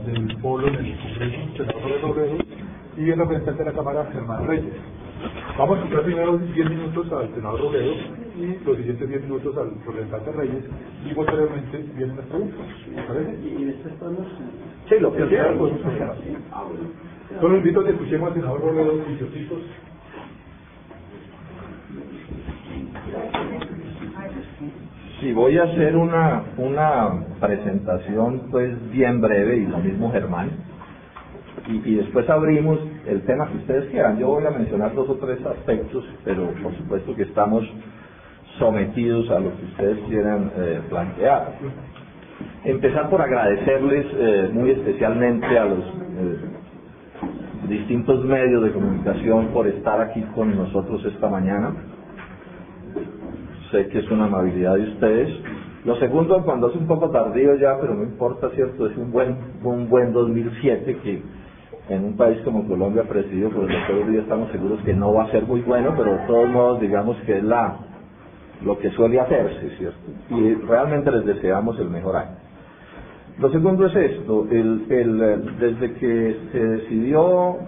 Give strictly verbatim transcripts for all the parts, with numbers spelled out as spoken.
del Polo en el Congreso, senador Jorge Robledo, y el representante de la Cámara, Germán Reyes. Vamos a escuchar primero diez minutos al senador Robledo y los siguientes diez minutos al representante Reyes, y posteriormente vienen las preguntas. ¿Me parece? ¿Y después podemos...? Sí, lo que sea, podemos hacer. Solo invito a que escuchemos al senador Robledo y sus hijos. Sí, voy a hacer una, una presentación pues bien breve, y lo mismo Germán, y, y después abrimos el tema que ustedes quieran. Yo voy a mencionar dos o tres aspectos, pero por supuesto que estamos sometidos a lo que ustedes quieran eh, plantear. Empezar por agradecerles eh, muy especialmente a los eh, distintos medios de comunicación por estar aquí con nosotros esta mañana. Sé que es una amabilidad de ustedes. Lo segundo, cuando es un poco tardío ya, pero no importa, ¿cierto? Es un buen un buen dos mil siete que en un país como Colombia, presidido por el doctor Uribe, estamos seguros que no va a ser muy bueno, pero de todos modos digamos que es la lo que suele hacerse, ¿cierto? Y realmente les deseamos el mejor año. Lo segundo es esto, el, el, desde que se decidió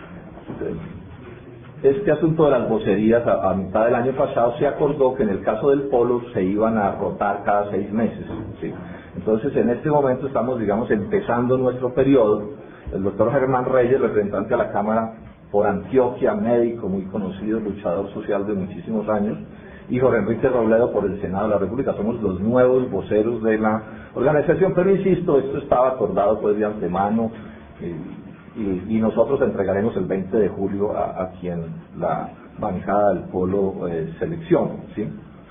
este asunto de las vocerías a, a mitad del año pasado, se acordó que en el caso del Polo se iban a rotar cada seis meses, ¿sí? Entonces en este momento estamos, digamos, empezando nuestro periodo. El doctor Germán Reyes, representante a la Cámara por Antioquia, médico muy conocido, luchador social de muchísimos años, y Jorge Enrique Robledo por el Senado de la República. Somos los nuevos voceros de la organización, pero insisto, esto estaba acordado pues de antemano, eh, y, y nosotros entregaremos el veinte de julio a, a quien la bancada del Polo eh, seleccione, ¿sí?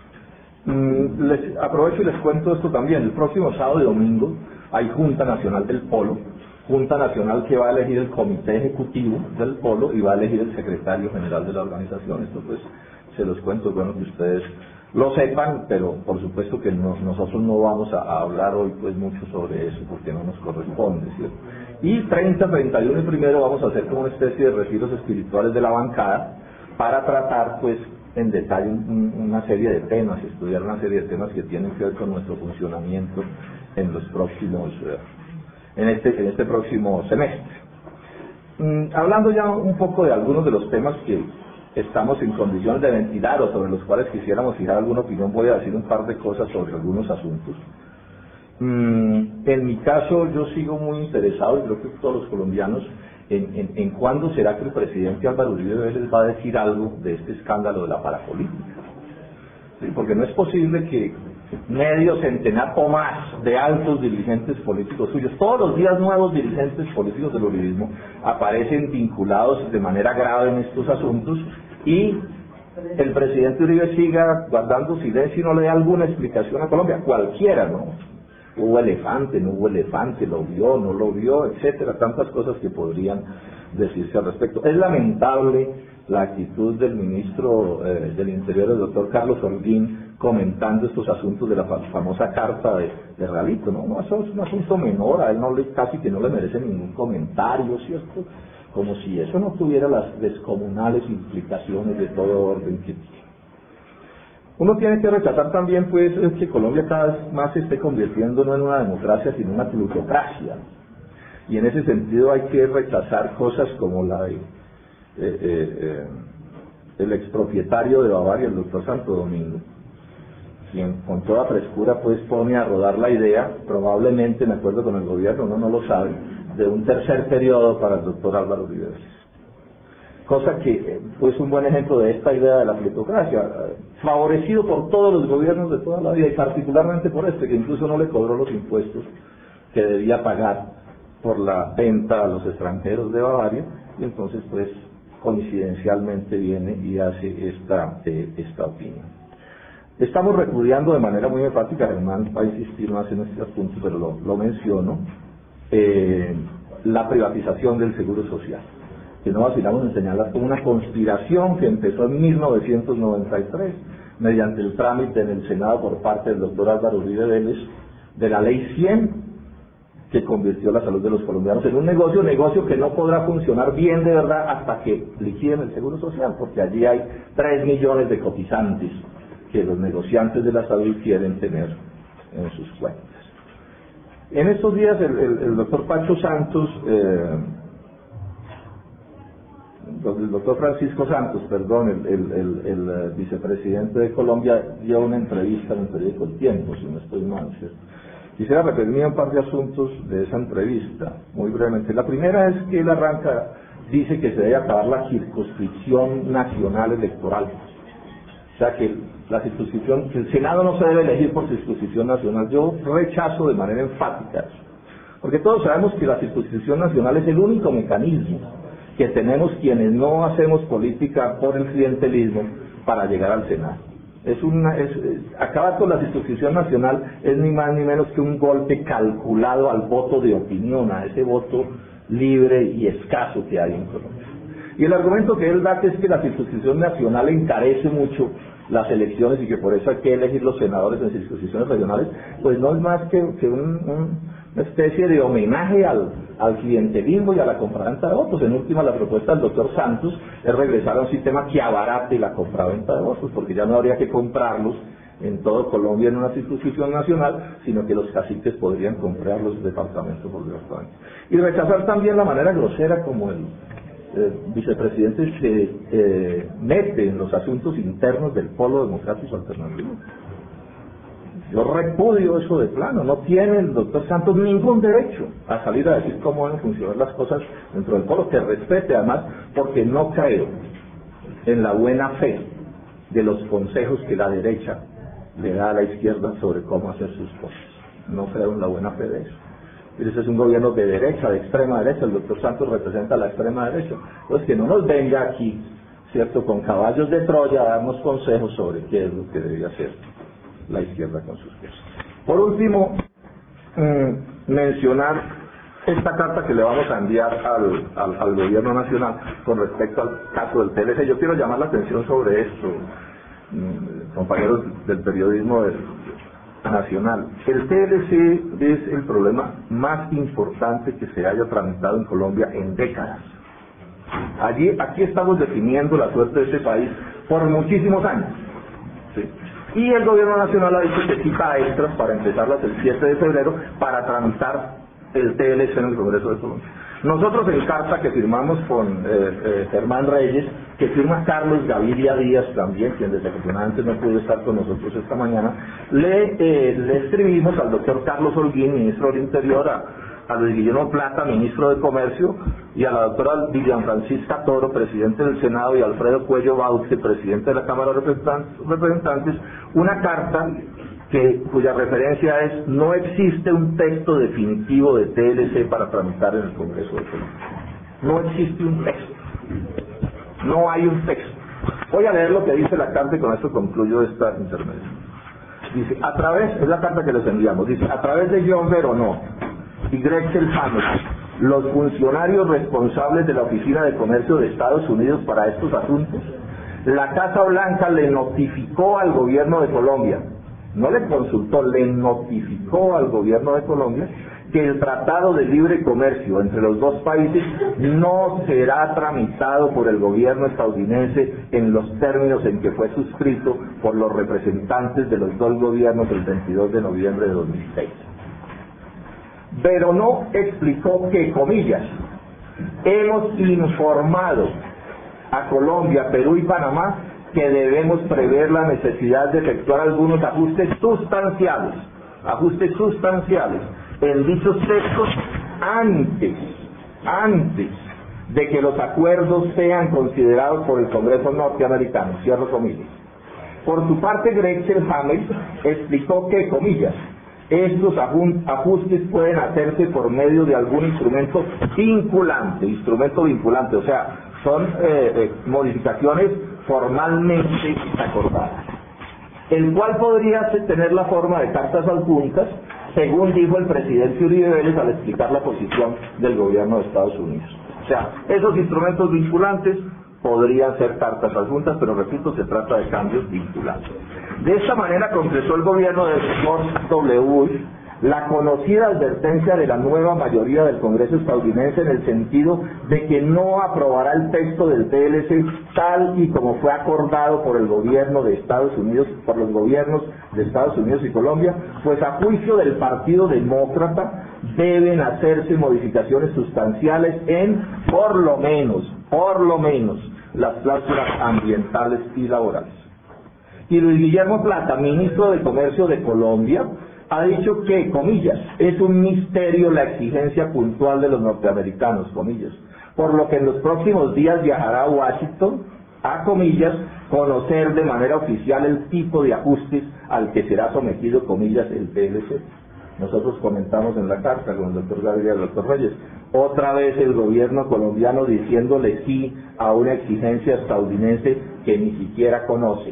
Mm, les aprovecho y les cuento esto también. El próximo sábado y domingo hay Junta Nacional del Polo, Junta Nacional que va a elegir el comité ejecutivo del Polo y va a elegir el secretario general de la organización. Esto pues se los cuento, bueno, que ustedes lo sepan, pero por supuesto que no, nosotros no vamos a, a hablar hoy pues mucho sobre eso porque no nos corresponde, ¿cierto? Y treinta, treinta y uno y primero vamos a hacer como una especie de retiros espirituales de la bancada para tratar pues en detalle un, una serie de temas, estudiar una serie de temas que tienen que ver con nuestro funcionamiento en los próximos, eh, en este, en este próximo semestre. Mm, hablando ya un poco de algunos de los temas que estamos en condiciones de ventilar o sobre los cuales quisiéramos fijar alguna opinión, voy a decir un par de cosas sobre algunos asuntos. Mm, en mi caso, yo sigo muy interesado, y creo que todos los colombianos, en, en, en cuándo será que el presidente Álvaro Uribe Vélez va a decir algo de este escándalo de la parapolítica. ¿Sí? Porque no es posible que medio centenar o más de altos dirigentes políticos suyos, todos los días nuevos dirigentes políticos del uribismo aparecen vinculados de manera grave en estos asuntos, y el presidente Uribe siga guardando silencio y no le dé alguna explicación a Colombia, cualquiera, ¿no? Hubo elefante, no hubo elefante, lo vio, no lo vio, etcétera, tantas cosas que podrían decirse al respecto. Es lamentable la actitud del ministro eh, del Interior, el doctor Carlos Holguín, comentando estos asuntos de la famosa carta de, de Ralito, ¿no? No, eso es un asunto menor, a él no le, casi que no le merece ningún comentario, ¿cierto? Como si eso no tuviera las descomunales implicaciones de todo orden que tiene. Uno tiene que rechazar también pues que Colombia cada vez más se esté convirtiendo no en una democracia sino en una plutocracia, y en ese sentido hay que rechazar cosas como la de eh, eh, eh, el expropietario de Bavaria, el doctor Santo Domingo, quien con toda frescura pues pone a rodar la idea, probablemente en acuerdo con el gobierno, uno no lo sabe, de un tercer periodo para el doctor Álvaro Uribe Vélez. Cosa que pues un buen ejemplo de esta idea de la plutocracia, favorecido por todos los gobiernos de toda la vida, y particularmente por este, que incluso no le cobró los impuestos que debía pagar por la venta a los extranjeros de Bavaria, y entonces pues coincidencialmente viene y hace esta, eh, esta opinión. Estamos repudiando de manera muy enfática, Germán va a insistir más en este asunto, pero lo, lo menciono, eh, la privatización del seguro social, que no vacilamos en señalar como una conspiración que empezó en mil novecientos noventa y tres mediante el trámite en el Senado por parte del doctor Álvaro Uribe Vélez de la ley cien, que convirtió la salud de los colombianos en un negocio, negocio que no podrá funcionar bien de verdad hasta que liquiden el seguro social, porque allí hay tres millones de cotizantes que los negociantes de la salud quieren tener en sus cuentas. En estos días el, el, el doctor Pacho Santos, eh, el doctor Francisco Santos, perdón, el, el, el, el vicepresidente de Colombia, dio una entrevista en el periódico El Tiempo, si no estoy mal, ¿cierto? Quisiera referirme a un par de asuntos de esa entrevista, muy brevemente. La primera es que él arranca, dice que se debe acabar la circunscripción nacional electoral. O sea que la circunscripción, que el Senado no se debe elegir por circunscripción nacional. Yo rechazo de manera enfática eso, porque todos sabemos que la circunscripción nacional es el único mecanismo que tenemos quienes no hacemos política por el clientelismo para llegar al Senado. Es una, es, es, acabar con la circunscripción nacional es ni más ni menos que un golpe calculado al voto de opinión, a ese voto libre y escaso que hay en Colombia. Y el argumento que él da, que es que la circunscripción nacional encarece mucho las elecciones y que por eso hay que elegir los senadores en circunscripciones regionales, pues no es más que, que un, un, una especie de homenaje al, al clientelismo y a la compraventa de votos. En última, la propuesta del doctor Santos es regresar a un sistema que abarate la compraventa de votos, porque ya no habría que comprarlos en todo Colombia en una circunscripción nacional, sino que los caciques podrían comprarlos departamento por departamento. Y rechazar también la manera grosera como el eh, vicepresidente se eh, mete en los asuntos internos del Polo Democrático Alternativo. Yo repudio eso de plano. No tiene el doctor Santos ningún derecho a salir a decir cómo deben funcionar las cosas dentro del Polo, que respete además, porque no creo en la buena fe de los consejos que la derecha le da a la izquierda sobre cómo hacer sus cosas. No creo en la buena fe de eso. Ese es un gobierno de derecha, de extrema derecha. El doctor Santos representa a la extrema derecha. Entonces, que no nos venga aquí, ¿cierto?, con caballos de Troya a darnos consejos sobre qué es lo que debería hacer la izquierda con sus cosas. Por último, mmm, mencionar esta carta que le vamos a enviar al, al, al gobierno nacional con respecto al caso del T L C. Yo quiero llamar la atención sobre esto, mmm, compañeros del periodismo del, nacional. El T L C es el problema más importante que se haya tramitado en Colombia en décadas. Allí, aquí estamos definiendo la suerte de este país por muchísimos años, ¿sí? Y el gobierno nacional ha dicho que quita extras para empezarlas el siete de febrero para tramitar el T L C en el Congreso de Colombia. Nosotros en carta que firmamos con eh, eh, Germán Reyes, que firma Carlos Gaviria Díaz también, quien desafortunadamente no pudo estar con nosotros esta mañana, le, eh, le escribimos al doctor Carlos Holguín, ministro del Interior, a, a Luis Guillermo Plata, ministro de Comercio, y a la doctora Vivian Francisca Toro, presidente del Senado, y a Alfredo Cuello Bauche, presidente de la Cámara de Representantes, representantes una carta que, cuya referencia es: no existe un texto definitivo de T L C para tramitar en el Congreso de Colombia. No existe un texto. No hay un texto. Voy a leer lo que dice la carta y con esto concluyo esta intervención. Dice, a través, es la carta que les enviamos, dice, a través de John Veronó y Gretchen Hamel, los funcionarios responsables de la Oficina de Comercio de Estados Unidos para estos asuntos, la Casa Blanca le notificó al gobierno de Colombia, no le consultó, le notificó al gobierno de Colombia que el Tratado de Libre Comercio entre los dos países no será tramitado por el gobierno estadounidense en los términos en que fue suscrito por los representantes de los dos gobiernos el veintidós de noviembre de dos mil seis. Veronó explicó que, comillas, hemos informado a Colombia, Perú y Panamá que debemos prever la necesidad de efectuar algunos ajustes sustanciales, ajustes sustanciales en dichos textos antes, antes de que los acuerdos sean considerados por el Congreso norteamericano, cierro comillas. Por su parte, Gretchen Hamel explicó que, comillas, estos ajustes pueden hacerse por medio de algún instrumento vinculante, instrumento vinculante, o sea, son eh, eh, modificaciones formalmente acordadas, el cual podría tener la forma de cartas adjuntas, según dijo el presidente Uribe Vélez al explicar la posición del gobierno de Estados Unidos. O sea, esos instrumentos vinculantes podrían ser cartas adjuntas, pero repito, se trata de cambios vinculantes. De esta manera concretó el gobierno de George W. Bush la conocida advertencia de la nueva mayoría del Congreso estadounidense en el sentido de que no aprobará el texto del T L C tal y como fue acordado por el gobierno de Estados Unidos, por los gobiernos de Estados Unidos y Colombia, pues a juicio del Partido Demócrata deben hacerse modificaciones sustanciales en, por lo menos, por lo menos, las cláusulas ambientales y laborales. Y Luis Guillermo Plata, ministro de Comercio de Colombia, ha dicho que, comillas, es un misterio la exigencia puntual de los norteamericanos, comillas, por lo que en los próximos días viajará a Washington a, comillas, conocer de manera oficial el tipo de ajustes al que será sometido, comillas, el T L C. Nosotros comentamos en la carta con el doctor Gaviria y el doctor Reyes, otra vez el gobierno colombiano diciéndole sí a una exigencia estadounidense que ni siquiera conoce.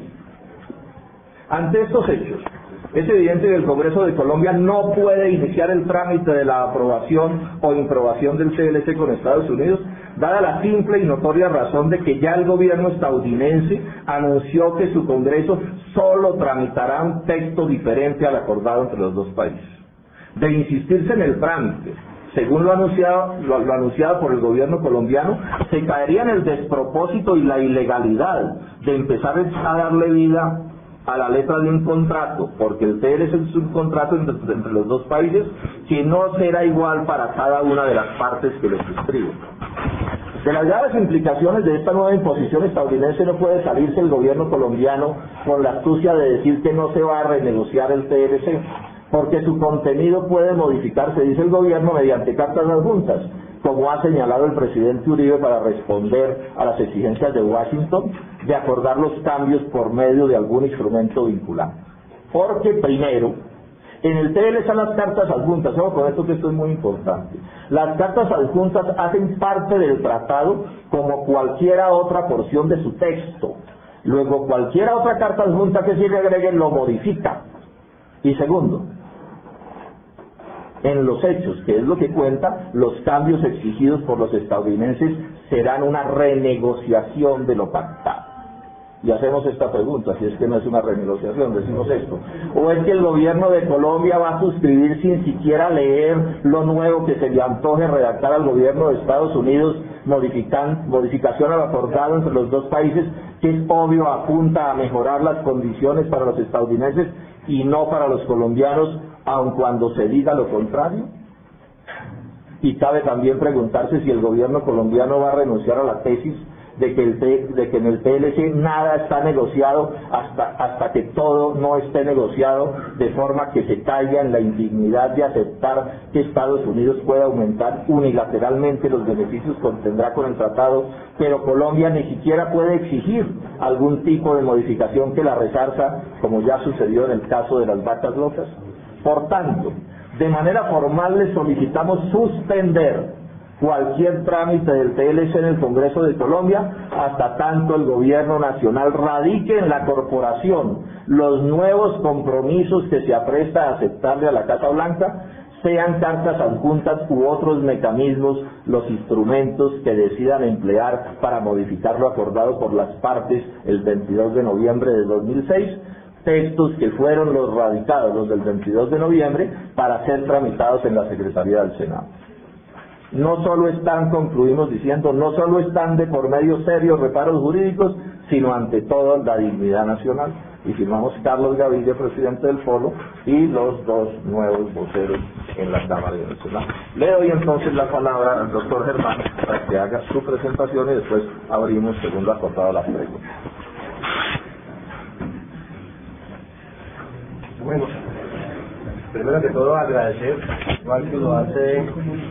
Ante estos hechos, es evidente que el Congreso de Colombia no puede iniciar el trámite de la aprobación o improbación del T L C con Estados Unidos, dada la simple y notoria razón de que ya el gobierno estadounidense anunció que su Congreso solo tramitará un texto diferente al acordado entre los dos países. De insistirse en el trámite, según lo anunciado, lo, lo anunciado por el gobierno colombiano, se caería en el despropósito y la ilegalidad de empezar a darle vida a la letra de un contrato, porque el T L C es un contrato entre, entre los dos países que no será igual para cada una de las partes que lo suscriben. De las graves implicaciones de esta nueva imposición estadounidense no puede salirse el gobierno colombiano con la astucia de decir que no se va a renegociar el T L C, porque su contenido puede modificarse, dice el gobierno, mediante cartas adjuntas, como ha señalado el presidente Uribe para responder a las exigencias de Washington de acordar los cambios por medio de algún instrumento vinculante. Porque primero, en el T L C están las cartas adjuntas, ojo con esto que esto es muy importante. Las cartas adjuntas hacen parte del tratado como cualquiera otra porción de su texto. Luego cualquiera otra carta adjunta que se le agregue lo modifica. Y segundo, en los hechos, que es lo que cuenta, los cambios exigidos por los estadounidenses serán una renegociación de lo pactado. Y hacemos esta pregunta, si es que no es una renegociación, decimos esto. ¿O es que el gobierno de Colombia va a suscribir sin siquiera leer lo nuevo que se le antoje redactar al gobierno de Estados Unidos, modifican, modificación al acordado entre los dos países, que es obvio apunta a mejorar las condiciones para los estadounidenses y no para los colombianos, aun cuando se diga lo contrario? Y cabe también preguntarse si el gobierno colombiano va a renunciar a la tesis de que, el T, de que en el T L C nada está negociado hasta, hasta que todo no esté negociado, de forma que se caiga en la indignidad de aceptar que Estados Unidos pueda aumentar unilateralmente los beneficios que obtendrá con el tratado, pero Colombia ni siquiera puede exigir algún tipo de modificación que la resarza, como ya sucedió en el caso de las vacas locas. Por tanto, de manera formal le solicitamos suspender cualquier trámite del T L C en el Congreso de Colombia hasta tanto el gobierno nacional radique en la corporación los nuevos compromisos que se apresta a aceptarle a la Casa Blanca, sean cartas adjuntas u otros mecanismos los instrumentos que decidan emplear para modificar lo acordado por las partes el veintidós de noviembre de dos mil seis, textos que fueron los radicados, los del veintidós de noviembre, para ser tramitados en la Secretaría del Senado. No solo están, concluimos diciendo, no solo están de por medio serios reparos jurídicos, sino ante todo la dignidad nacional. Y firmamos Carlos Gaviria, presidente del Polo, y los dos nuevos voceros en la Cámara de Senado. Le doy entonces la palabra al doctor Germán para que haga su presentación y después abrimos, según lo acordado, las preguntas. Bueno, primero que todo agradecer, igual que lo hace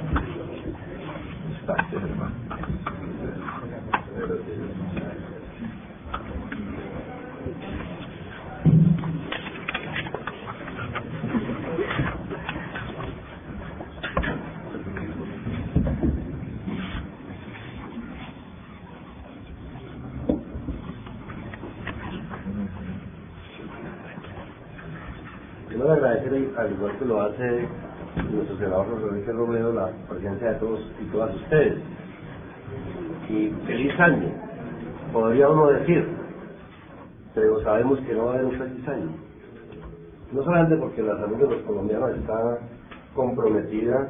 primero agradecer, al igual que lo hace nuestro senador Rodríguez Robledo, la presencia de todos y todas ustedes. Y feliz año, podría uno decir, pero sabemos que no va a haber un feliz año. no solamente porque la salud de los colombianos está comprometida,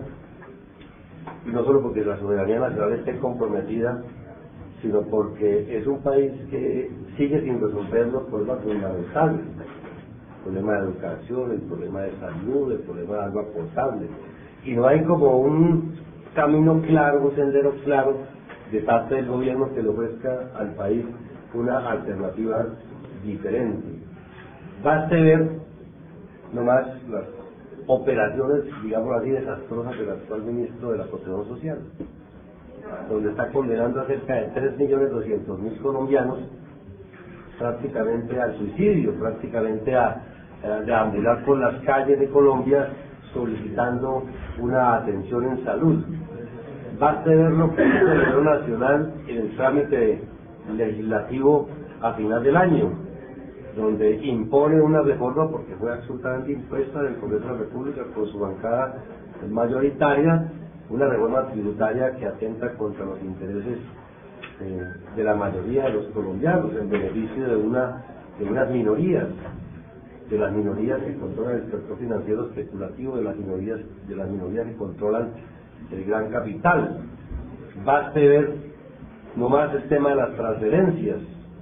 y no solo porque la soberanía nacional esté comprometida, sino porque es un país que sigue sin resolver los problemas fundamentales, el problema de educación, el problema de salud, el problema de agua potable, y no hay como un camino claro, un sendero claro de parte del gobierno que le ofrezca al país una alternativa diferente. Baste ver nomás las operaciones, digamos así, desastrosas del actual ministro de la Protección Social, donde está condenando a cerca de tres millones doscientos mil colombianos prácticamente al suicidio, prácticamente a, a deambular por las calles de Colombia solicitando una atención en salud. Basta ver lo que hizo el Gobierno Nacional en el trámite legislativo a final del año, donde impone una reforma, porque fue absolutamente impuesta del Congreso de la República por su bancada mayoritaria, una reforma tributaria que atenta contra los intereses eh, de la mayoría de los colombianos, en beneficio de una de unas minorías, de las minorías que controlan el sector financiero especulativo, de las minorías, de las minorías que controlan el gran capital. Baste ver nomás el tema de las transferencias,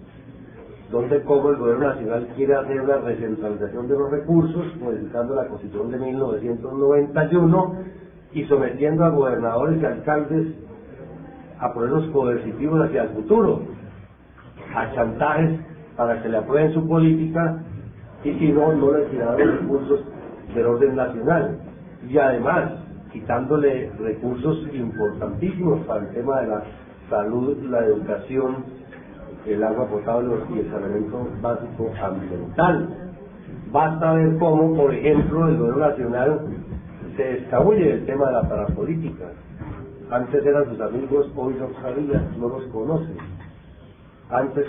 donde como el gobierno nacional quiere hacer una recentralización de los recursos, modificando la Constitución de mil novecientos noventa y uno y sometiendo a gobernadores y alcaldes a ponerlos coercitivos hacia el futuro, a chantajes para que le aprueben su política, y si no, no le tirarán los recursos del orden nacional, y además quitándole recursos importantísimos para el tema de la salud, la educación, el agua potable y el saneamiento básico ambiental. Basta ver cómo, por ejemplo, el gobierno nacional se escabulle del tema de la parapolítica. Antes eran sus amigos, hoy no sabía, no los conoce. Antes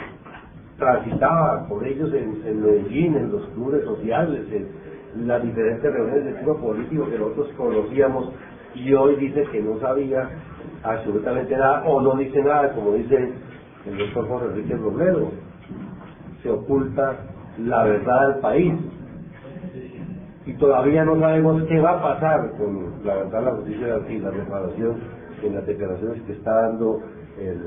transitaba por ellos en, en Medellín, en los clubes sociales, en las diferentes reuniones de tipo político que nosotros conocíamos, y hoy dice que no sabía absolutamente nada, o no dice nada, como dice el doctor Jorge Enrique Robledo. Se oculta la verdad del país, y todavía no sabemos qué va a pasar con la verdad, la justicia y la reparación en las declaraciones que está dando el, el,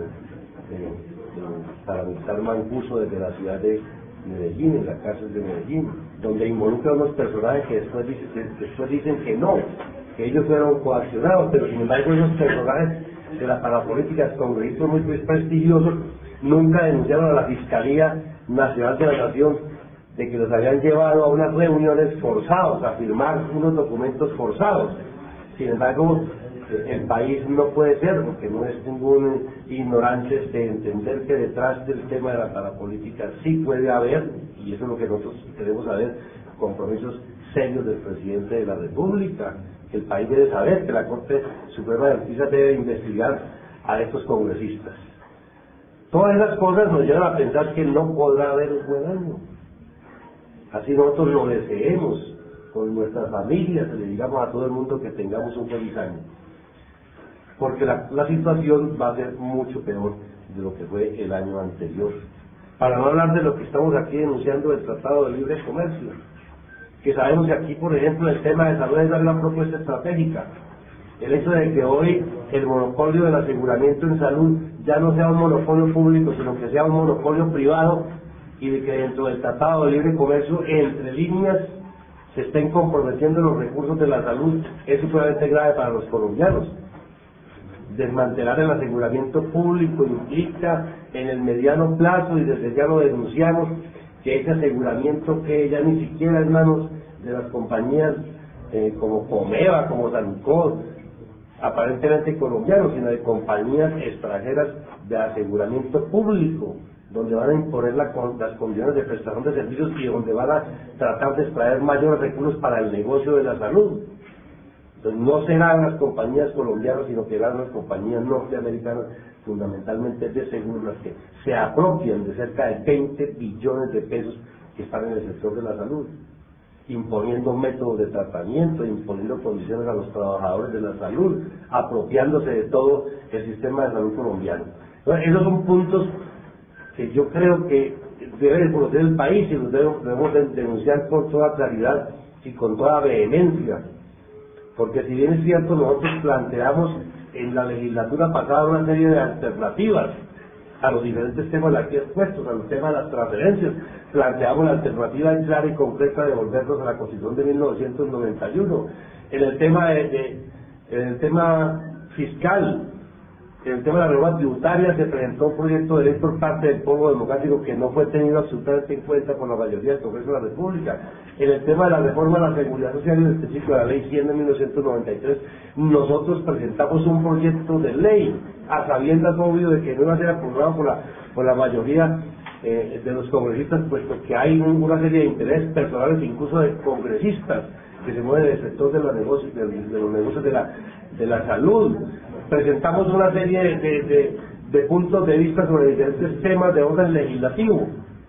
el paramilitar Mancuso desde la ciudad de Medellín, en la cárcel de Medellín, donde involucra a unos personajes que después dicen que, después dicen que no, que ellos fueron coaccionados, pero sin embargo esos personajes de las parapolíticas, congresistas muy prestigiosos, nunca denunciaron a la Fiscalía Nacional de la Nación de que los habían llevado a unas reuniones forzados, a firmar unos documentos forzados. Sin embargo, el país no puede ser, porque no es ningún ignorante de entender que detrás del tema de la parapolítica sí puede haber, y eso es lo que nosotros queremos saber, compromisos serios del presidente de la República, que el país debe saber que la Corte Suprema de Justicia debe investigar a estos congresistas. Todas esas cosas nos llevan a pensar que no podrá haber un buen año. Así nosotros lo deseemos con nuestras familias, le digamos a todo el mundo que tengamos un feliz año. Porque la, la situación va a ser mucho peor de lo que fue el año anterior. Para no hablar de lo que estamos aquí denunciando del Tratado de Libre Comercio, que sabemos que aquí, por ejemplo, el tema de salud es dar una propuesta estratégica. El hecho de que hoy el monopolio del aseguramiento en salud ya no sea un monopolio público, sino que sea un monopolio privado, y de que dentro del Tratado de Libre Comercio, entre líneas, se estén comprometiendo los recursos de la salud, es sumamente grave para los colombianos. Desmantelar el aseguramiento público implica en el mediano plazo, y desde ya lo denunciamos, que ese aseguramiento que ya ni siquiera en manos de las compañías eh, como Comeva, como Salucor, aparentemente colombianos, sino de compañías extranjeras de aseguramiento público, donde van a imponer la, las condiciones de prestación de servicios y donde van a tratar de extraer mayores recursos para el negocio de la salud. Entonces no serán las compañías colombianas, sino que serán las compañías norteamericanas, fundamentalmente de seguros, las que se apropian de cerca de veinte billones de pesos que están en el sector de la salud, imponiendo métodos de tratamiento, imponiendo condiciones a los trabajadores de la salud, apropiándose de todo el sistema de salud colombiano. Entonces, esos son puntos que yo creo que debe conocer el país y lo debemos, debemos denunciar con toda claridad y con toda vehemencia, porque si bien es cierto, nosotros planteamos en la legislatura pasada una serie de alternativas a los diferentes temas aquí expuestos, a los temas de las transferencias, planteamos la alternativa clara y concreta de volvernos a la Constitución de mil novecientos noventa y uno, en el tema de, de en el tema fiscal. En el tema de la reforma tributaria se presentó un proyecto de ley por parte del pueblo democrático que no fue tenido absolutamente en cuenta por la mayoría del Congreso de la República. En el tema de la reforma de la seguridad social, en específico de la ley cien de mil novecientos noventa y tres, nosotros presentamos un proyecto de ley a sabiendas, obvio, de que no iba a ser aprobado por la, por la mayoría eh, de los congresistas, puesto que hay un, una serie de intereses personales, incluso de congresistas, que se mueven del sector de los negocios, de, de los negocios de la, de la salud. Presentamos una serie de, de, de, de puntos de vista sobre diferentes temas de orden legislativo,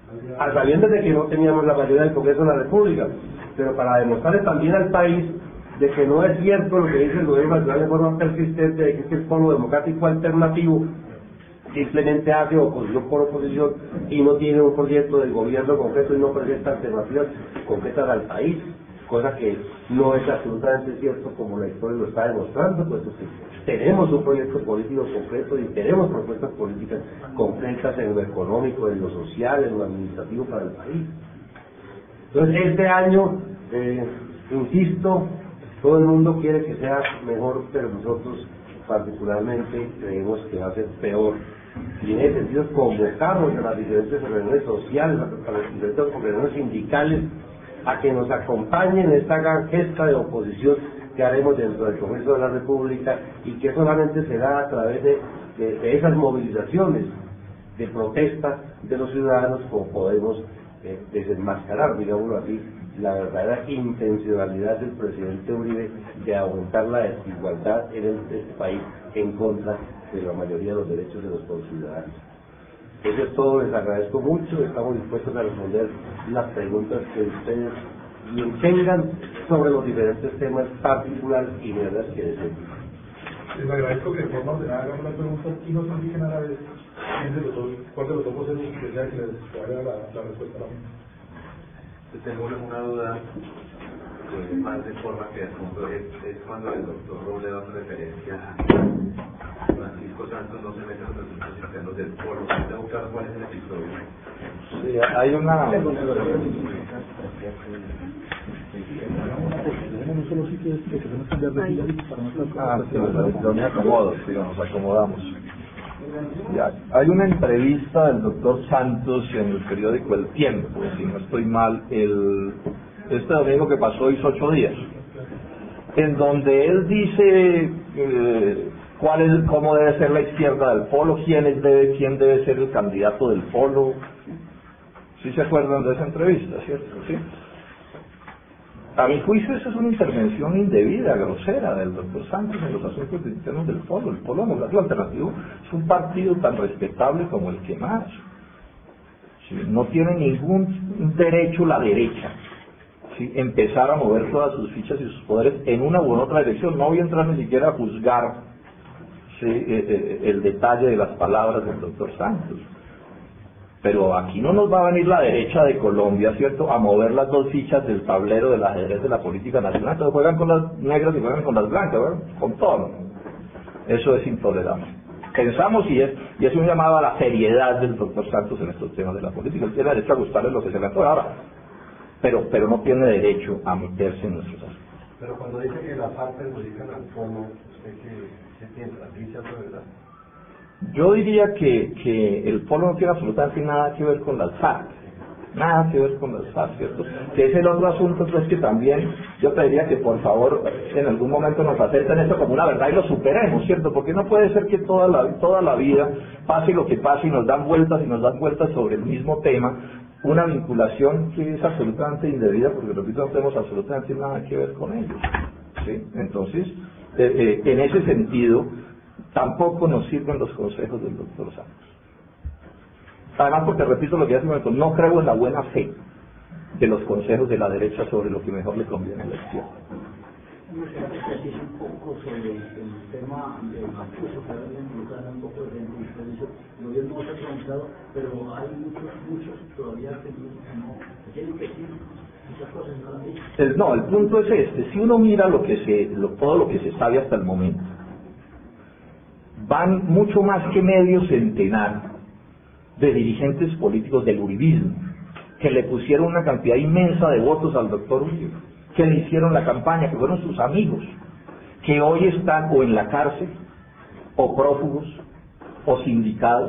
a sabiendas de que no teníamos la mayoría del Congreso de la República, pero para demostrarle también al país de que no es cierto lo que dice el gobierno nacional de forma persistente, de que es que el Polo Democrático Alternativo simplemente hace oposición por oposición y no tiene un proyecto del gobierno concreto y no presenta alternativas concretas al país, cosa que no es absolutamente cierto, como la historia lo está demostrando, puesto que tenemos un proyecto político concreto y tenemos propuestas políticas concretas en lo económico, en lo social, en lo administrativo para el país. Entonces este año, eh, insisto, todo el mundo quiere que sea mejor, pero nosotros particularmente creemos que va a ser peor. Y en ese sentido convocamos a las diferentes organizaciones sociales, a las diferentes organizaciones sindicales, a que nos acompañen en esta gran gesta de oposición que haremos dentro del Congreso de la República, y que solamente será a través de, de, de esas movilizaciones de protesta de los ciudadanos como podemos eh, desenmascarar, digámoslo así, la verdadera intencionalidad del presidente Uribe de aumentar la desigualdad en este país en contra de la mayoría de los derechos de los conciudadanos. Eso es todo, les agradezco mucho, estamos dispuestos a responder las preguntas que ustedes tengan sobre los diferentes temas particulares y medidas que deseen. Les agradezco que de forma ordenada hagamos las preguntas y no se indiquen a la vez quién de los dos, cuál de los dos voceros desea que les haga la, la respuesta a la misma. Tengo una duda pues, más de forma que es, es cuando el doctor Robledo hace referencia a Francisco Santos no se mete en los asuntos internos del foro. Tengo claro cuál es el episodio. Sí, hay una... Ah, sí, yo me acomodo, sí, nos acomodamos. Ya, hay una entrevista del doctor Santos en el periódico El Tiempo, si no estoy mal, el, este domingo que pasó hizo ocho días, en donde él dice eh, cuál es, cómo debe ser la izquierda del polo, quién es debe, quién debe ser el candidato del polo. ¿Sí se acuerdan de esa entrevista, cierto? ¿Sí? A mi juicio esa es una intervención indebida, grosera del doctor Santos en los asuntos internos del polo. El Polo Democrático Alternativo es un partido tan respetable como el que más. ¿Sí? No tiene ningún derecho la derecha, ¿sí?, empezar a mover todas sus fichas y sus poderes en una u otra dirección. No voy a entrar ni siquiera a juzgar, ¿sí?, eh, eh, el detalle de las palabras del doctor Santos. Pero aquí no nos va a venir la derecha de Colombia, ¿cierto?, a mover las dos fichas del tablero del ajedrez de la política nacional. Entonces juegan con las negras y juegan con las blancas, ¿verdad? Con todo. Eso es intolerable. Pensamos y es, y es un llamado a la seriedad del doctor Santos en estos temas de la política. Él tiene derecho a gustarle lo que se le antoja ahora, pero, pero no tiene derecho a meterse en nuestros asuntos. Pero cuando dice que la FARC perjudican al fondo, ¿usted qué, qué piensa? ¿Dice eso de verdad? Yo diría que, que el polo no tiene absolutamente nada que ver con las FARC, nada que ver con las FARC, ¿cierto? Que es el otro asunto, pues, que también yo pediría que por favor en algún momento nos acepten esto como una verdad y lo superemos, ¿cierto? Porque no puede ser que toda la, toda la vida pase lo que pase y nos dan vueltas y nos dan vueltas sobre el mismo tema, una vinculación que es absolutamente indebida, porque repito, no tenemos absolutamente nada que ver con ellos, ¿sí? Entonces, eh, eh, en ese sentido, tampoco nos sirven los consejos del doctor Santos. Además, porque repito lo que ya se me dijo, no creo en la buena fe de los consejos de la derecha sobre lo que mejor le conviene a la izquierda. me gustaría que precise un poco sobre el tema del Macuso, que ahora involucran un poco de gente, y usted dice, el gobierno no se ha preguntado, pero hay muchos, muchos todavía que no, no tienen que decir muchas cosas, no lo han dicho. El, no, el punto es este: si uno mira lo que se, lo, todo lo que se sabe hasta el momento, van mucho más que medio centenar de dirigentes políticos del uribismo que le pusieron una cantidad inmensa de votos al doctor Uribe, que le hicieron la campaña, que fueron sus amigos, que hoy están o en la cárcel, o prófugos, o sindicados,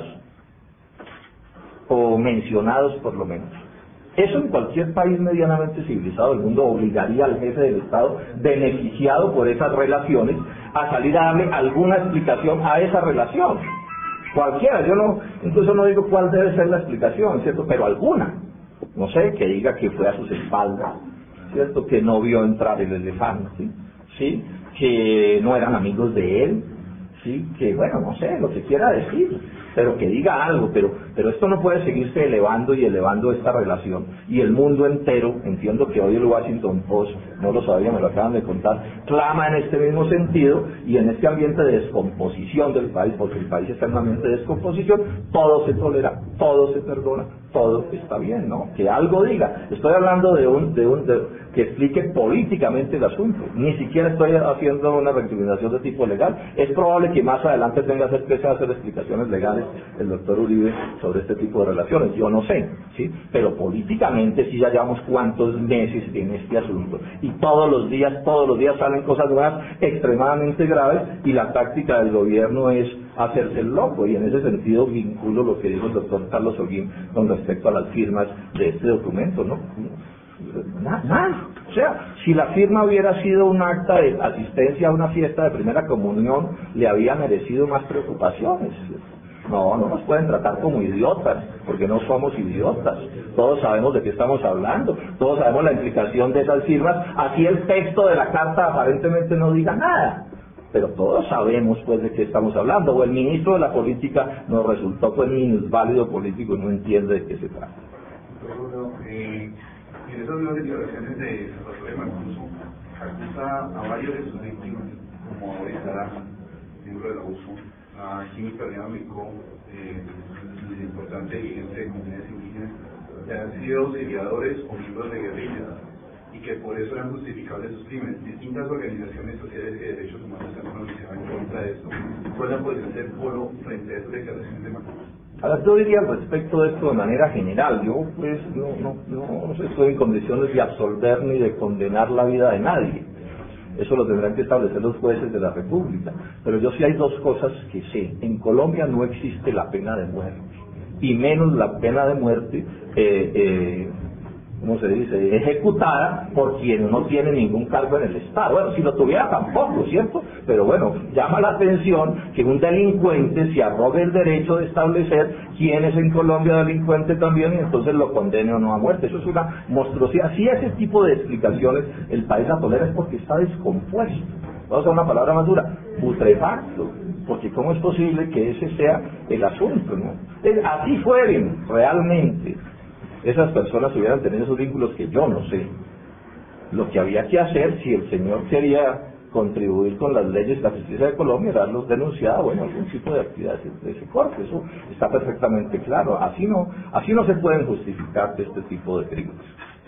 o mencionados por lo menos. Eso en cualquier país medianamente civilizado del mundo obligaría al jefe del Estado, beneficiado por esas relaciones, a salir a darle alguna explicación a esa relación. Cualquiera, yo no, incluso no digo cuál debe ser la explicación, ¿cierto? Pero alguna. No sé, que diga que fue a sus espaldas, ¿cierto? Que no vio entrar el elefante, ¿sí? Que no eran amigos de él, ¿sí? Que, bueno, no sé, lo que quiera decir, pero que diga algo, pero, pero esto no puede seguirse elevando y elevando esta relación. Y el mundo entero, entiendo que hoy el Washington Post, no lo sabía, me lo acaban de contar, clama en este mismo sentido, y en este ambiente de descomposición del país, porque el país está en un ambiente de descomposición, todo se tolera, todo se perdona, todo está bien, ¿no? Que algo diga. Estoy hablando de un, de un, de, que explique políticamente el asunto. Ni siquiera estoy haciendo una rectificación de tipo legal. Es probable que más adelante tenga que empezar a hacer explicaciones legales el doctor Uribe sobre este tipo de relaciones. Yo no sé, ¿sí? Pero políticamente sí ya llevamos cuántos meses en este asunto. Y todos los días, todos los días salen cosas nuevas extremadamente graves, y la táctica del gobierno es hacerse el loco, y en ese sentido vinculo lo que dijo el doctor Carlos Holguín con respecto a las firmas de este documento, ¿no? Nada, nada. O sea, si la firma hubiera sido un acta de asistencia a una fiesta de primera comunión, le había merecido más preocupaciones. No, no nos pueden tratar como idiotas, porque no somos idiotas. Todos sabemos de qué estamos hablando, todos sabemos la implicación de esas firmas, así el texto de la carta aparentemente no diga nada. Pero todos sabemos pues de qué estamos hablando, o el ministro de la política nos resultó pues minusválido político y no entiende de qué se trata. Bueno, eh, en esas nuevas declaraciones de Salvatore Mancuso, acusa a varios de sus víctimas, como a Boris Lara, miembro de la U S O, a Jimmy Perdiano Micó, eh, el importante dirigente de comunidades indígenas, que han sido auxiliadores o miembros de guerrillas, y que por eso eran justificables sus crímenes. Distintas organizaciones sociales y de derechos humanos se han pronunciado en contra de esto. ¿Cuál es la posición del Polo frente a estas declaraciones de Mancuso? Ahora, yo diría al respecto de esto de manera general, yo pues no, no, no, no estoy en condiciones de absolver ni de condenar la vida de nadie. Eso lo tendrán que establecer los jueces de la República. Pero yo sí hay dos cosas que sé. En Colombia no existe la pena de muerte, y menos la pena de muerte eh, eh, ¿cómo se dice?, ejecutada por quien no tiene ningún cargo en el Estado. Bueno, si lo tuviera tampoco, ¿cierto? Pero bueno, llama la atención que un delincuente se arrogue el derecho de establecer quién es en Colombia delincuente también, y entonces lo condene o no a muerte. Eso es una monstruosidad. Si ese tipo de explicaciones el país la tolera es porque está descompuesto. Vamos a una palabra más dura, putrefacto. Porque ¿cómo es posible que ese sea el asunto, no? Así fueren realmente esas personas hubieran tenido esos vínculos, que yo no sé. Lo que había que hacer, si el señor quería contribuir con las leyes de la justicia de Colombia, era los denunciados, bueno, algún tipo de actividad de ese corte. Eso está perfectamente claro. Así no, así no se pueden justificar este tipo de crímenes.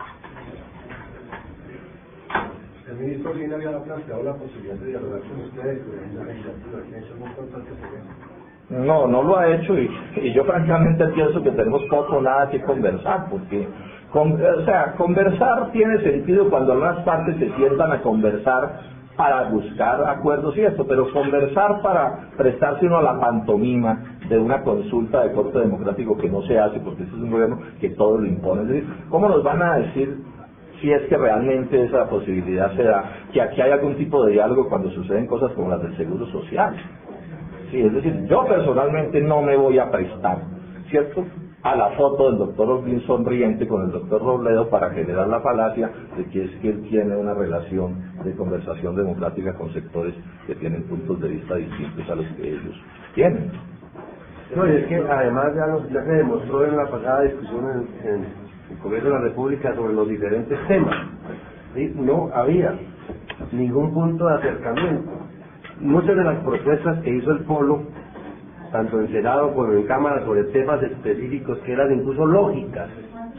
El ministro Lina había planteado la posibilidad de dialogar con ustedes en la legislatura, que eso es muy importante. No, no lo ha hecho, y, y yo francamente pienso que tenemos poco o nada que conversar, porque con, o sea, conversar tiene sentido cuando las partes se sientan a conversar para buscar acuerdos y esto, pero conversar para prestarse uno a la pantomima de una consulta de corte democrático que no se hace, porque este es un gobierno que todo lo impone. Es decir, ¿cómo nos van a decir si es que realmente esa posibilidad se da, que aquí hay algún tipo de diálogo cuando suceden cosas como las del Seguro Social? Sí, es decir, yo personalmente no me voy a prestar, ¿cierto?, a la foto del doctor Holguín sonriente con el doctor Robledo para generar la falacia de que es que él tiene una relación de conversación democrática con sectores que tienen puntos de vista distintos a los que ellos tienen. No, y es que además ya, nos, ya se demostró en la pasada discusión en, en el Congreso de la República sobre los diferentes temas. ¿Sí? No había ningún punto de acercamiento. Muchas de las propuestas que hizo el Polo, tanto en Senado como en Cámara, sobre temas específicos que eran incluso lógicas,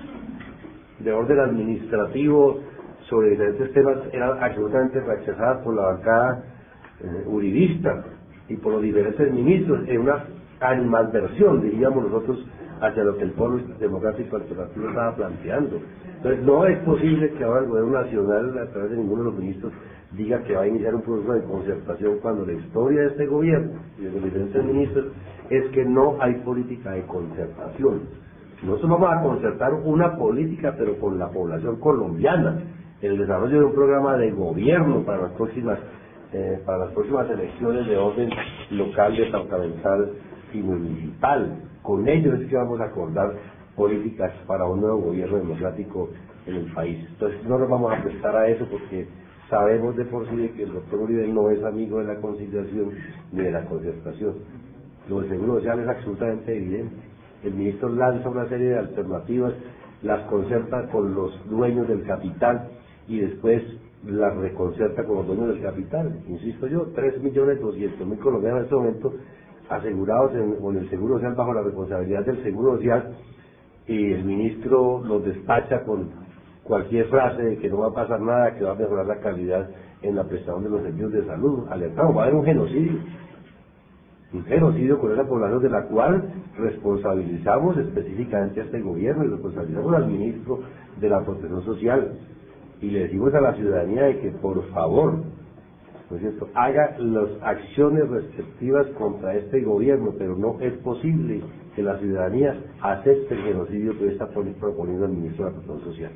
de orden administrativo, sobre diferentes temas, eran absolutamente rechazadas por la bancada eh, uribista y por los diferentes ministros, en una animadversión, diríamos nosotros, hacia lo que el Polo Democrático Alternativo estaba planteando. Entonces no es posible que ahora el gobierno nacional, a través de ninguno de los ministros, diga que va a iniciar un proceso de concertación, cuando la historia de este gobierno y de los diferentes ministros es que no hay política de concertación. Nosotros vamos a concertar una política, pero con la población colombiana, en el desarrollo de un programa de gobierno para las próximas eh, para las próximas elecciones de orden local, departamental y municipal. Con ellos es que vamos a acordar políticas para un nuevo gobierno democrático en el país. Entonces no nos vamos a prestar a eso, porque sabemos de por sí de que el doctor Uribe no es amigo de la conciliación ni de la concertación. Lo del seguro social es absolutamente evidente. El ministro lanza una serie de alternativas, las concerta con los dueños del capital y después las reconcerta con los dueños del capital. Insisto yo, tres millones doscientos mil colombianos en este momento asegurados en, con el seguro social bajo la responsabilidad del seguro social, y el ministro los despacha con cualquier frase de que no va a pasar nada, que va a mejorar la calidad en la prestación de los servicios de salud. Alertamos, va a haber un genocidio, un genocidio con esa población, de la cual responsabilizamos específicamente a este gobierno y responsabilizamos al ministro de la Protección Social, y le decimos a la ciudadanía de que por favor, ¿no es cierto?, haga las acciones respectivas contra este gobierno, pero no es posible que la ciudadanía acepte el genocidio que está proponiendo el ministro de la Protección Social.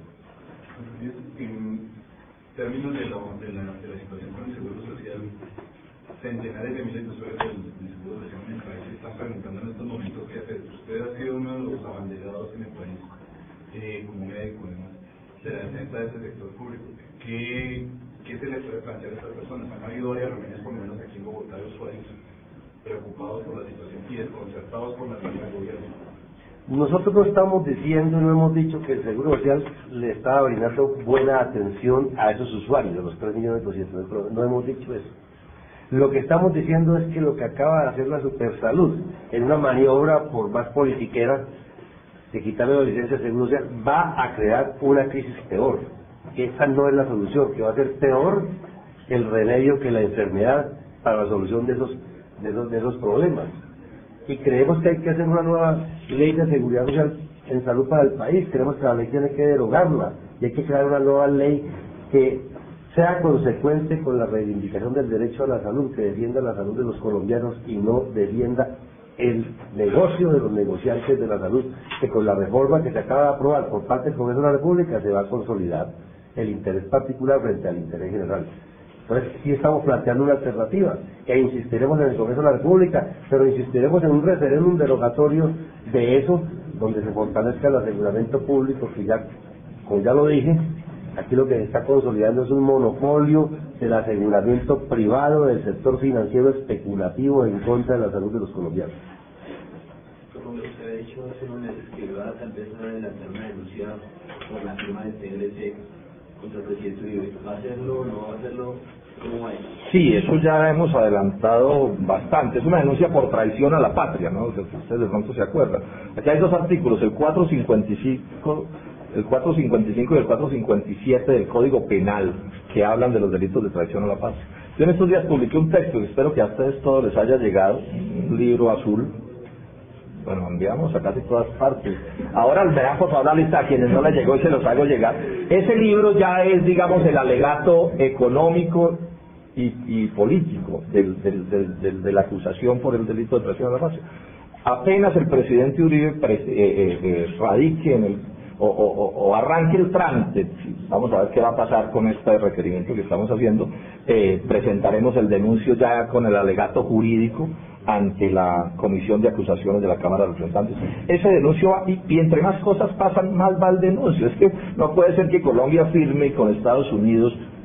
En términos de, lo, de, la, de la situación con el seguro social, centenares de miles de usuarios del, del seguro social en el país se están preguntando en estos momentos qué hacer. Usted ha sido uno de los abanderados en el país, eh, como médico además, de la defensa de ese sector público. ¿Qué, ¿Qué se les puede plantear a estas personas? Han habido varias reuniones, por lo menos aquí en Bogotá, de usuarios preocupados por la situación y desconcertados por la salida del gobierno. Nosotros no estamos diciendo, no hemos dicho que el Seguro Social le está brindando buena atención a esos usuarios, de los tres millones doscientos mil, no hemos dicho eso. Lo que estamos diciendo es que lo que acaba de hacer la Supersalud, en una maniobra por más politiquera, de quitarle la licencia de Seguro Social, va a crear una crisis peor. Que esa no es la solución, que va a ser peor el remedio que la enfermedad para la solución de esos, de esos, de esos problemas. Y creemos que hay que hacer una nueva ley de seguridad social en salud para el país. Creemos que la ley tiene que derogarla y hay que crear una nueva ley que sea consecuente con la reivindicación del derecho a la salud, que defienda la salud de los colombianos y no defienda el negocio de los negociantes de la salud, que con la reforma que se acaba de aprobar por parte del Congreso de la República se va a consolidar el interés particular frente al interés general. Entonces sí estamos planteando una alternativa, e insistiremos en el Congreso de la República, pero insistiremos en un referéndum derogatorio de eso, donde se fortalezca el aseguramiento público, que ya, como ya lo dije, aquí lo que se está consolidando es un monopolio del aseguramiento privado del sector financiero especulativo en contra de la salud de los colombianos. Como usted ha dicho hace unos meses que va a tal vez adelantar una denuncia por la firma del T L C contra el presidente Uribe. ¿Va a hacerlo o no va a hacerlo? ¿Cómo va? Sí, eso ya hemos adelantado bastante. Es una denuncia por traición a la patria, ¿no? Ustedes de pronto se acuerdan. Aquí hay dos artículos, el cuatrocientos cincuenta y cinco, el cuatrocientos cincuenta y cinco y el cuatrocientos cincuenta y siete del Código Penal, que hablan de los delitos de traición a la patria. Yo en estos días publiqué un texto, y espero que a ustedes todos les haya llegado, un libro azul. Bueno, enviamos a casi todas partes. Ahora me dan por favor la lista a quienes no les llegó y se los hago llegar. Ese libro ya es, digamos, el alegato económico y, y político del, del, del, del, de la acusación por el delito de traición a la patria. Apenas el presidente Uribe pre, eh, eh, eh, radique en el, o, o, o arranque el trámite, vamos a ver qué va a pasar con este requerimiento que estamos haciendo, eh, presentaremos el denuncio ya con el alegato jurídico ante la Comisión de Acusaciones de la Cámara de Representantes. Ese denuncio va, y, y entre más cosas pasan, más va el denuncio. Es que no puede ser que Colombia firme con Estados Unidos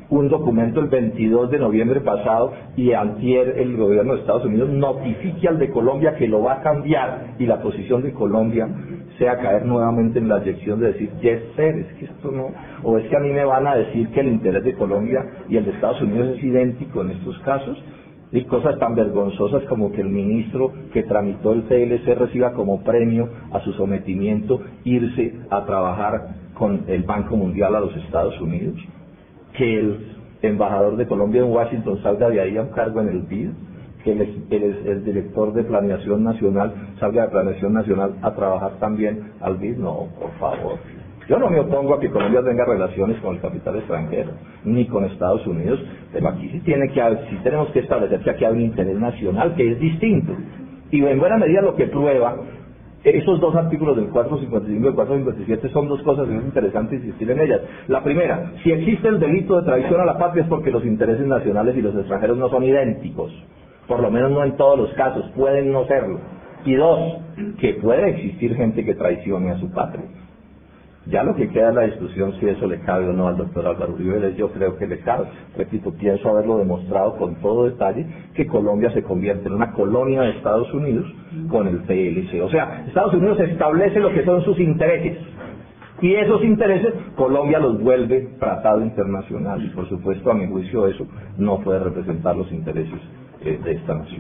un documento el veintidós de noviembre pasado y antier el gobierno de Estados Unidos notifique al de Colombia que lo va a cambiar y la posición de Colombia sea caer nuevamente en la eyección de decir, yes, sir, es que esto no, o es que a mí me van a decir que el interés de Colombia y el de Estados Unidos es idéntico en estos casos, y cosas tan vergonzosas como que el ministro que tramitó el T L C reciba como premio a su sometimiento irse a trabajar con el Banco Mundial a los Estados Unidos, que el embajador de Colombia en Washington salga de ahí a un cargo en el B I D, que el, el, el director de Planeación Nacional salga de Planeación Nacional a trabajar también al B I D. No, por favor. Yo no me opongo a que Colombia tenga relaciones con el capital extranjero, ni con Estados Unidos, pero aquí sí, tiene que haber, sí tenemos que establecer que aquí hay un interés nacional que es distinto. Y en buena medida lo que prueba esos dos artículos del cuatrocientos cincuenta y cinco y del cuatrocientos cincuenta y siete son dos cosas que es interesante insistir en ellas. La primera, si existe el delito de traición a la patria es porque los intereses nacionales y los extranjeros no son idénticos, por lo menos no en todos los casos, pueden no serlo. Y dos, que puede existir gente que traicione a su patria. Ya lo que queda es la discusión si eso le cabe o no al doctor Álvaro Uribe Vélez. Yo creo que le cabe. Repito, pienso haberlo demostrado con todo detalle que Colombia se convierte en una colonia de Estados Unidos con el T L C. O sea, Estados Unidos establece lo que son sus intereses y esos intereses Colombia los vuelve tratado internacional y por supuesto a mi juicio eso no puede representar los intereses eh, de esta nación.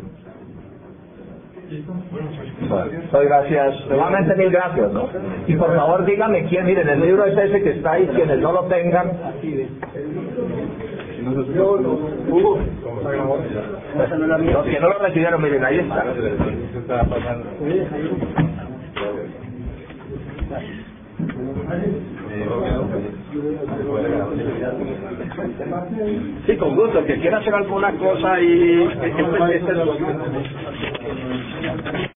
Bueno, soy gracias, nuevamente mil gracias, ¿no? Y por favor díganme quién, miren, el libro es ese que está ahí, quienes no lo tengan. Los que no lo recibieron, miren, ahí está. Sí, con gusto, el que quiera hacer alguna cosa y...